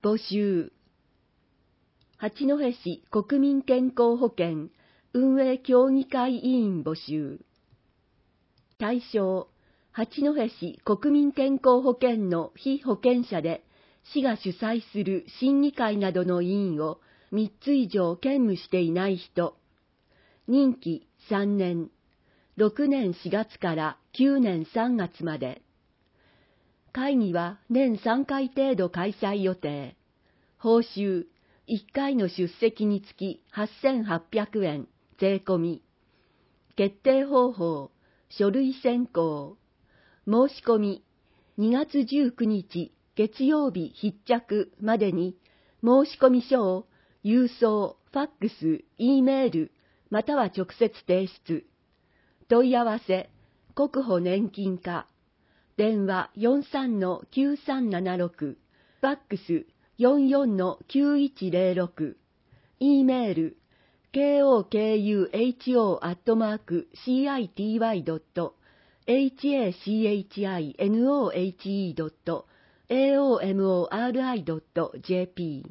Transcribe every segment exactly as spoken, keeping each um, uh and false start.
募集。八戸市国民健康保険運営協議会委員募集。対象、八戸市国民健康保険の被保険者で、市が主催する審議会などの委員をみっつ以上兼務していない人。任期さんねん、ろくねんしがつからきゅうねんさんがつまで。会議は年さんかい程度開催予定。報酬、いっかいの出席につきはっせんはっぴゃくえん、税込み。決定方法、書類選考。申し込み、にがつじゅうくにち月曜日必着までに、申込書を郵送、ファックス、Eメール、または直接提出。問い合わせ、国保年金課。電話 よんさんのきゅうさんななろく、ファックス よんよんのきゅういちゼロろく、Eメール、ケーオーケーユーエイチオー アットマーク シーアイティーワイ ドット エイチエーシーエイチアイエヌオーエイチイー ドット エーオーエムオーアールアイ ドット ジェーピー。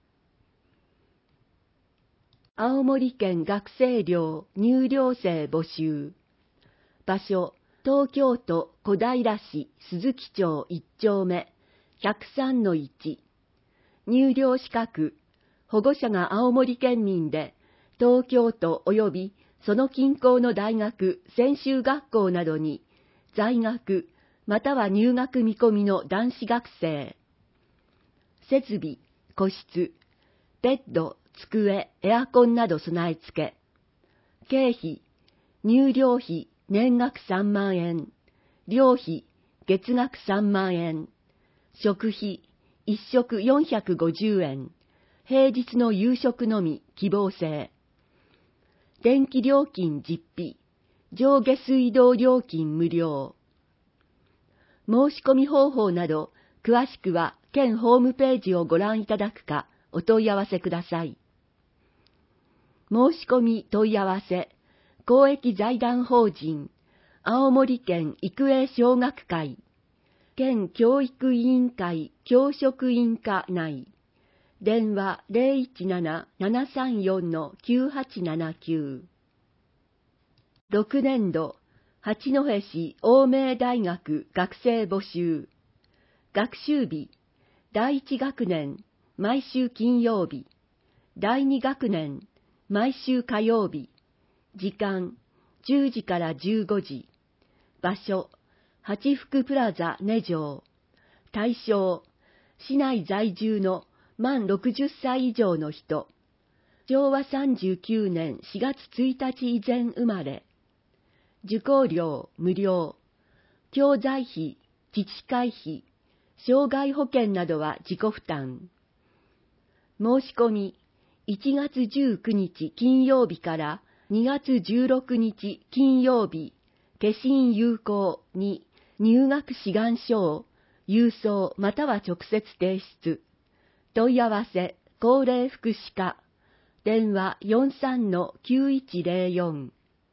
青森県学生寮入寮生募集。場所、東京都小平市鈴木町いっちょうめ ひゃくさんのいち。入寮資格、保護者が青森県民で、東京都及びその近郊の大学、専修学校などに、在学、または入学見込みの男子学生。設備、個室、ベッド、机、エアコンなど備え付け。経費、入寮費、年額さんまんえん。寮費、月額さんまんえん。食費、一食よんひゃくごじゅうえん。平日の夕食のみ、希望制。電気料金実費、上下水道料金無料。申し込み方法など、詳しくは県ホームページをご覧いただくか、お問い合わせください。申し込み問い合わせ、公益財団法人、青森県育英小学会、県教育委員会教職員課内、電話 ゼロいちなな ななさんよん きゅうはちななきゅう。ろくねんど、八戸市青明大学学生募集。学習日、だいいち学年、毎週金曜日。だいに学年、毎週火曜日。時間、じゅうじからじゅうごじ。場所、八福プラザ根城。対象、市内在住の満ろくじゅっさい以上の人。しょうわさんじゅうきゅうねんしがつついたち以前生まれ。受講料無料。教材費、自治会費、障害保険などは自己負担。申し込み、いちがつじゅうくにち金曜日からにがつじゅうろくにち金曜日、消印有効に入学志願書を郵送または直接提出。問い合わせ、高齢福祉課。電話 よんさんのきゅういちゼロよん。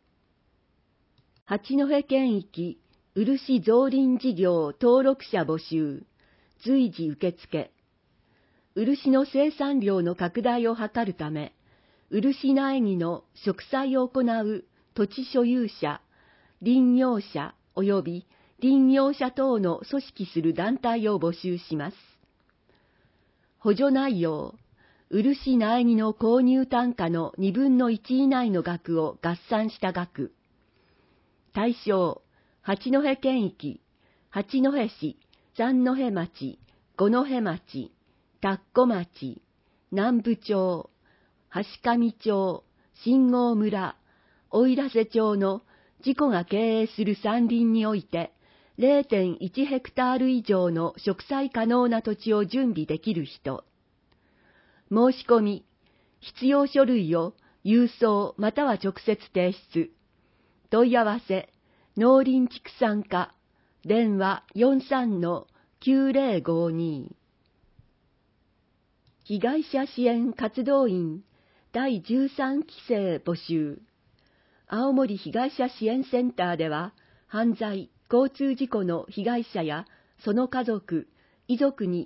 八戸県域漆造林事業登録者募集。随時受付。漆の生産量の拡大を図るため、漆苗木の植栽を行う土地所有者、林業者及び林業者等の組織する団体を募集します。補助内容、漆苗木の購入単価のにぶんのいち以内の額を合算した額。対象、八戸県域、八戸市、三戸町、五戸町、田子町、南部町、橋上町、新郷村、奥入瀬町の自己が経営する山林において、れいてんいちヘクタール以上の植栽可能な土地を準備できる人。申し込み、必要書類を郵送または直接提出。問い合わせ、農林畜産課。電話 よんさんのきゅうゼロごに。被害者支援活動員だいじゅうさんきせい募集。青森被害者支援センターでは、犯罪、交通事故の被害者やその家族、遺族に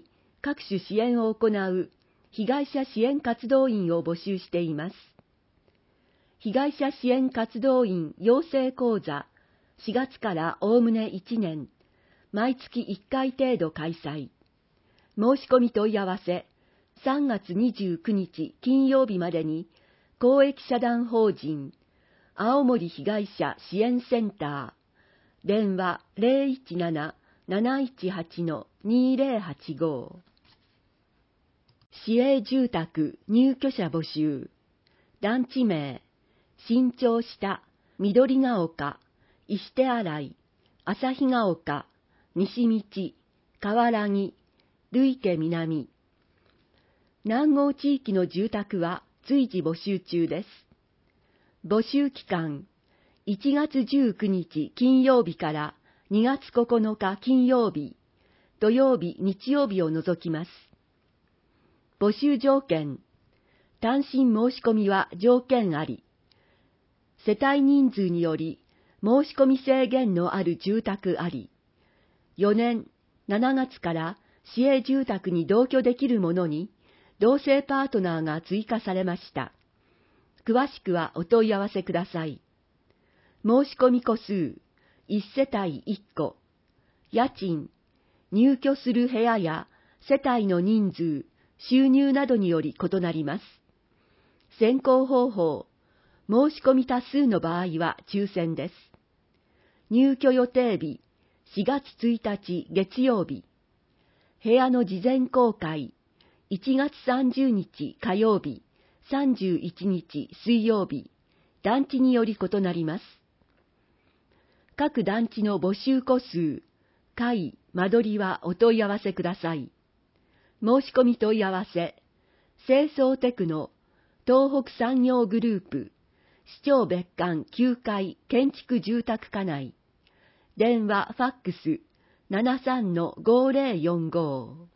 各種支援を行う被害者支援活動員を募集しています。被害者支援活動員養成講座しがつからおおむねいちねん、毎月いっかい程度開催。申し込み問い合わせ、さんがつにじゅうくにち金曜日までに、公益社団法人、青森被害者支援センター、電話 ゼロいちなな なないちはち にゼロはちご。市営住宅入居者募集。団地名、新町下、緑が丘、石手洗、旭が丘、西道、河原木、累家南。南郷地域の住宅は随時募集中です。募集期間、いちがつじゅうくにち金曜日からにがつここのか金曜日、土曜日、日曜日を除きます。募集条件、単身申し込みは条件あり、世帯人数により申し込み制限のある住宅あり、よねんしちがつから市営住宅に同居できる者に同性パートナーが追加されました。詳しくはお問い合わせください。申し込み戸数、いち世帯いっこ。家賃、入居する部屋や世帯の人数、収入などにより異なります。選考方法、申し込み多数の場合は抽選です。入居予定日、しがつついたち月曜日。部屋の事前公開、いちがつさんじゅうにち火曜日、さんじゅういちにち水曜日、団地により異なります。各団地の募集戸数、階、間取りはお問い合わせください。申し込み問い合わせ、清掃テクノ、東北産業グループ、市長別館きゅうかい建築住宅課内、電話ファックス ななさんのごゼロよんご。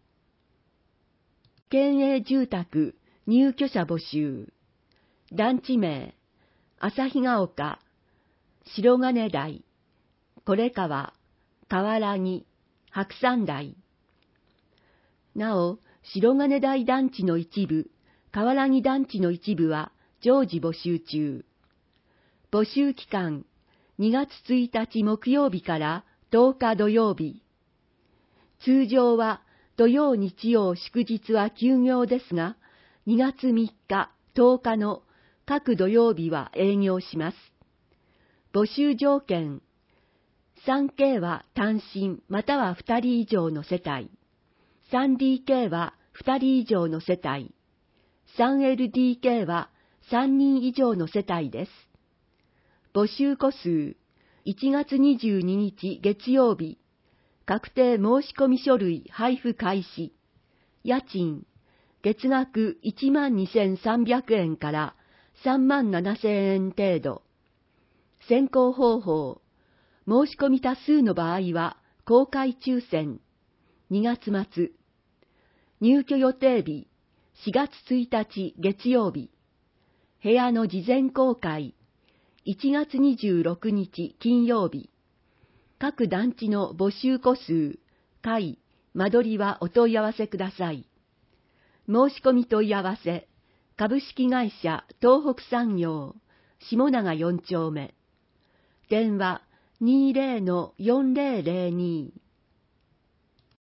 県営住宅入居者募集。団地名、旭が丘、白金台、これ川、河原木、白山台。なお、白金台団地の一部、河原木団地の一部は常時募集中。募集期間、にがつついたち木曜日からとおか土曜日。通常は土曜日曜祝日は休業ですが、にがつみっか、とおかの各土曜日は営業します。募集条件、スリーケー は単身またはふたり以上の世帯、スリーディーケー はふたり以上の世帯、スリーエルディーケー はさんにん以上の世帯です。募集戸数、いちがつにじゅうににち月曜日、確定申込書類配布開始。家賃、月額いちまんにせんさんびゃくえんからさんまんななせんえん程度。選考方法、申し込み多数の場合は公開抽選。にがつ末。入居予定日、しがつついたち月曜日。部屋の事前公開、いちがつにじゅうろくにち金曜日。各団地の募集戸数、階、間取りはお問い合わせください。申し込み問い合わせ、株式会社東北産業、下永よんちょうめ。電話 にゼロのよんゼロゼロに。